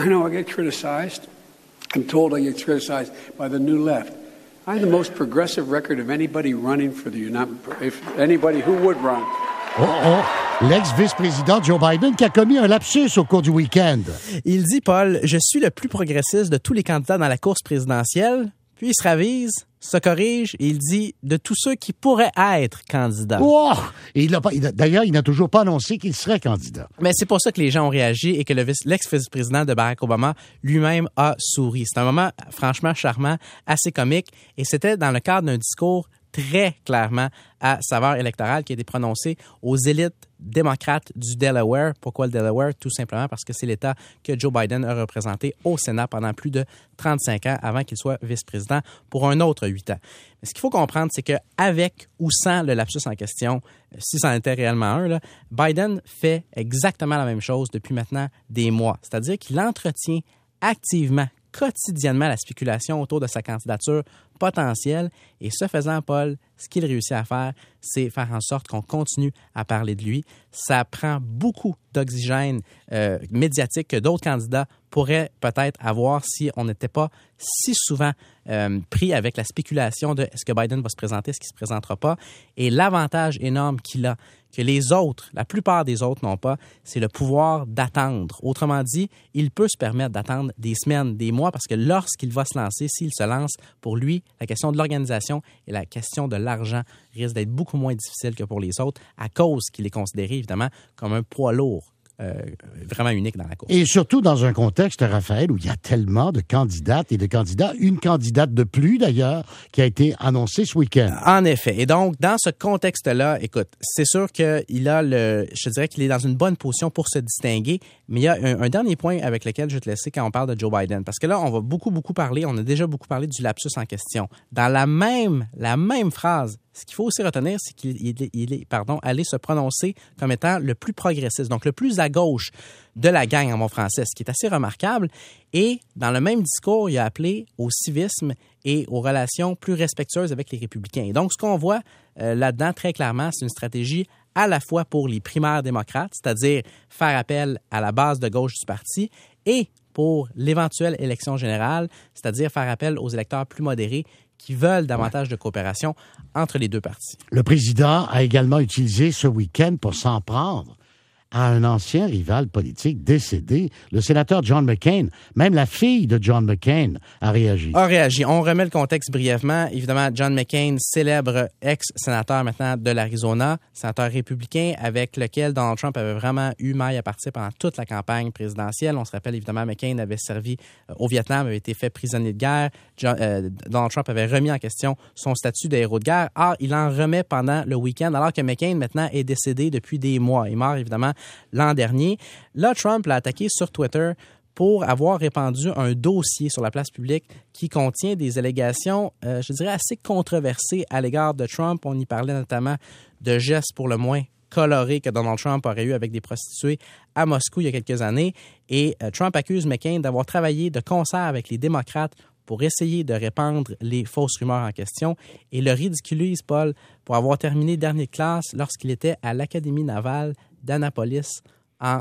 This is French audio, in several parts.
I know I get criticized. I'm told I get criticized by the New Left. I have the most progressive record of anybody running for the anybody who would run. L'ex-vice-président Joe Biden qui a commis un lapsus au cours du week-end. Il dit, Paul, je suis le plus progressiste de tous les candidats dans la course présidentielle. Puis il se ravise, se corrige et il dit de tous ceux qui pourraient être candidats. Oh! Et d'ailleurs, il n'a toujours pas annoncé qu'il serait candidat. Mais c'est pour ça que les gens ont réagi et que l'ex-vice-président de Barack Obama lui-même a souri. C'est un moment franchement charmant, assez comique et c'était dans le cadre d'un discours très clairement à saveur électorale qui a été prononcé aux élites démocrates du Delaware. Pourquoi le Delaware? Tout simplement parce que c'est l'État que Joe Biden a représenté au Sénat pendant plus de 35 ans avant qu'il soit vice-président pour un autre 8 ans. Mais ce qu'il faut comprendre, c'est qu'avec ou sans le lapsus en question, si c'en était réellement un, là, Biden fait exactement la même chose depuis maintenant des mois. C'est-à-dire qu'il entretient activement, quotidiennement la spéculation autour de sa candidature potentielle. Et ce faisant, Paul, ce qu'il réussit à faire, c'est faire en sorte qu'on continue à parler de lui. Ça prend beaucoup d'oxygène médiatique que d'autres candidats pourraient peut-être avoir si on n'était pas si souvent pris avec la spéculation de est-ce que Biden va se présenter, est-ce qu'il ne se présentera pas. Et l'avantage énorme qu'il a, que les autres, la plupart des autres n'ont pas, c'est le pouvoir d'attendre. Autrement dit, il peut se permettre d'attendre des semaines, des mois, parce que lorsqu'il va se lancer, s'il se lance, pour lui, la question de l'organisation et la question de l'argent risque d'être beaucoup moins difficile que pour les autres à cause qu'il est considéré, évidemment, comme un poids lourd. Vraiment unique dans la course. Et surtout dans un contexte, Raphaël, où il y a tellement de candidates et de candidats, une candidate de plus d'ailleurs, qui a été annoncée ce week-end. En effet. Et donc, dans ce contexte-là, écoute, c'est sûr qu'il a je dirais qu'il est dans une bonne position pour se distinguer, mais il y a un dernier point avec lequel je vais te laisser quand on parle de Joe Biden. Parce que là, on va beaucoup parler, on a déjà beaucoup parlé du lapsus en question. Dans la même phrase, ce qu'il faut aussi retenir, c'est qu'il est allé se prononcer comme étant le plus progressiste, donc le plus à gauche de la gang en bon français, ce qui est assez remarquable. Et dans le même discours, il a appelé au civisme et aux relations plus respectueuses avec les républicains. Et donc, ce qu'on voit là-dedans, très clairement, c'est une stratégie à la fois pour les primaires démocrates, c'est-à-dire faire appel à la base de gauche du parti, et pour l'éventuelle élection générale, c'est-à-dire faire appel aux électeurs plus modérés qui veulent davantage de coopération entre les deux partis. Le président a également utilisé ce week-end pour s'en prendre à un ancien rival politique décédé, le sénateur John McCain. Même la fille de John McCain a réagi. On remet le contexte brièvement. Évidemment, John McCain, célèbre ex-sénateur maintenant de l'Arizona, sénateur républicain avec lequel Donald Trump avait vraiment eu maille à partir pendant toute la campagne présidentielle. On se rappelle, évidemment, McCain avait servi au Vietnam, avait été fait prisonnier de guerre. Donald Trump avait remis en question son statut de héros de guerre. Or, il en remet pendant le week-end, alors que McCain, maintenant, est décédé depuis des mois. Il est mort, évidemment, l'an dernier. Là, Trump l'a attaqué sur Twitter pour avoir répandu un dossier sur la place publique qui contient des allégations, je dirais, assez controversées à l'égard de Trump. On y parlait notamment de gestes pour le moins colorés que Donald Trump aurait eu avec des prostituées à Moscou il y a quelques années. Et Trump accuse McCain d'avoir travaillé de concert avec les démocrates pour essayer de répandre les fausses rumeurs en question et le ridiculise, Paul, pour avoir terminé dernier de classe lorsqu'il était à l'Académie navale d'Annapolis en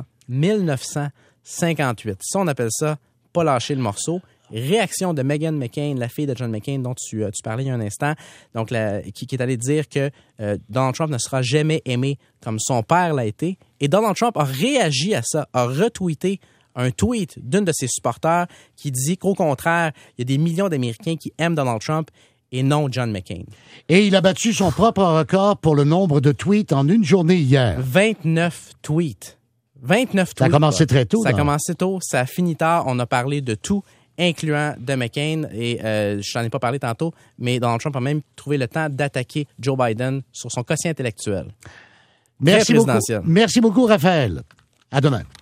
1958. Ça, on appelle ça « pas lâcher le morceau ». Réaction de Meghan McCain, la fille de John McCain dont tu parlais il y a un instant, donc qui est allée dire que Donald Trump ne sera jamais aimé comme son père l'a été. Et Donald Trump a réagi à ça, a retweeté un tweet d'une de ses supporters qui dit qu'au contraire, il y a des millions d'Américains qui aiment Donald Trump et non John McCain. Et il a battu son propre record pour le nombre de tweets en une journée hier. 29 tweets. 29 tweets. Ça a commencé très tôt. Ça a commencé tôt, ça a fini tard. On a parlé de tout, incluant de McCain. Et je n'en ai pas parlé tantôt, mais Donald Trump a même trouvé le temps d'attaquer Joe Biden sur son quotient intellectuel. Merci beaucoup, Raphaël. À demain.